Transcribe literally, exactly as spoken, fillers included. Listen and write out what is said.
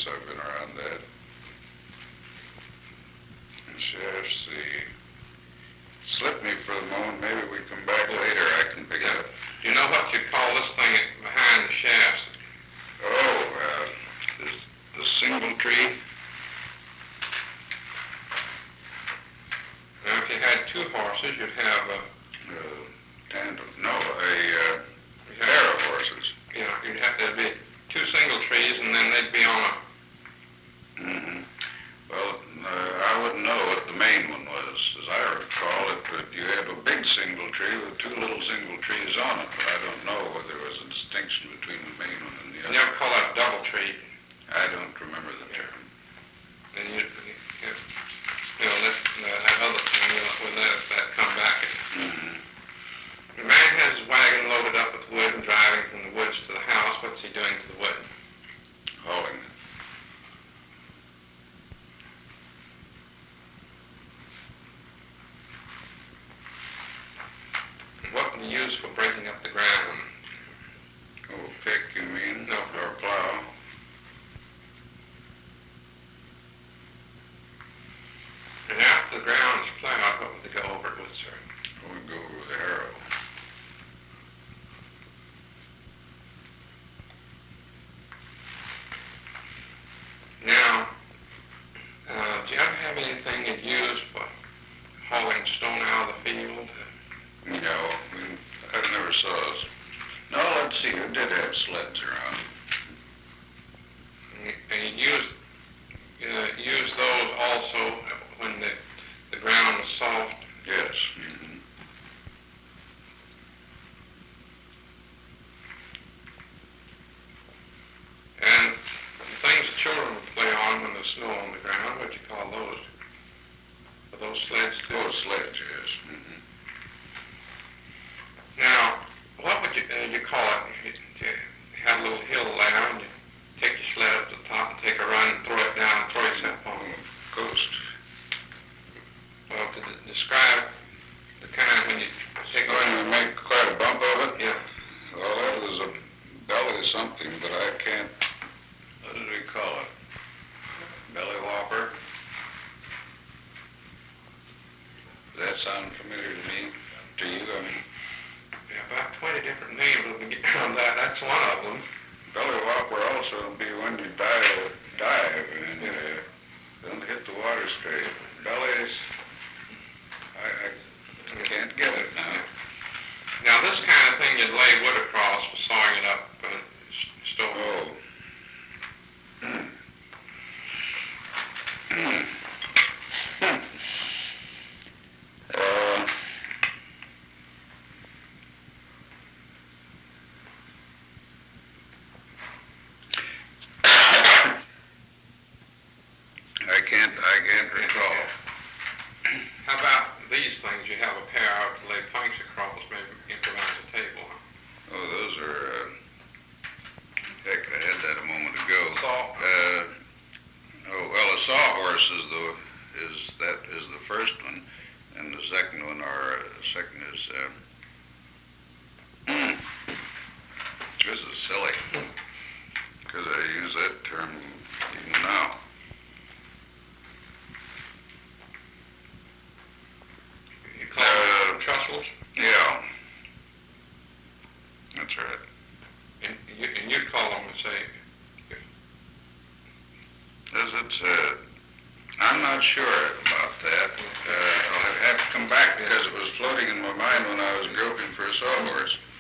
since I've been around that. The shafts, the... Slip me for the moment. Maybe we come back later. I can pick it up. You know what you call this thing behind the shafts? Oh, uh, this, the single tree. Now, if you had two horses, you'd have a... Uh, tandem. No, a uh, pair of horses. Yeah, you'd have to be two single trees, and then they'd be on a... Mm-hmm. Well, uh, I wouldn't know what the main one was. As I recall it, but you have a big single tree with two little single trees on it, but I don't know whether there was a distinction between the main one and the other. You never call that a double tree. I don't remember the term. And you, you, you know, that, that other thing, you know, we'll let that come back. Mm-hmm. The man has his wagon loaded up with wood and driving from the woods to the house. What's he doing to the wood? Hauling it. What can you use for breaking up the ground? Oh, pick, you mean? No. Or plow? And after the ground is plowed, what would they go over it with, sir? We go over with a harrow. Now, uh, do you ever have anything you'd use for hauling stone out of the field? No, we, I've never saw those. No, let's see, you did have sleds around. And, and you use, uh, use those also when the, the ground was soft? Yes. Mm-hmm. And the things the children would play on when there's snow on the ground, what do you call those? Are those sleds too? Oh, sleds, yes. Mm-hmm. Now, what would you, uh, you call it? You, you have a little hill there, and you take your sled up to the top and take a run, throw it down, and throw yourself on it. Coast. Well, to d- describe the kind when you take Going to make quite a bump of it? Yeah. Well, that was a belly something, but I can't, what did we call it? Belly whopper? Does that sound familiar to me? To you, I mean? Yeah, about twenty different names will be on that. That's one of them. Belly whopper also will be when you dive, dive and Yeah. uh, don't hit the water straight. Bellies, I, I can't get it now. Now, this kind of thing you'd lay wood across for sawing it up and s- store. Oh. Hmm. Hmm. Hmm. Uh, I can't, I can't recall. How about these things? You have a pair out to lay planks across, maybe improvise a table. Huh? Oh, those are, uh, heck, I had that a moment ago. Saw. Uh, oh, well, a sawhorse is the, is, that is the first one, and the second one, or, uh, second is, uh, this is silly, because I use that term even now. You call Uh, them trussels? Yeah, that's right. And you, and you'd call them and say, Does it, uh, I'm not sure about that. Uh, I'll have to come back because it was floating in my mind when I was groping for a sawhorse.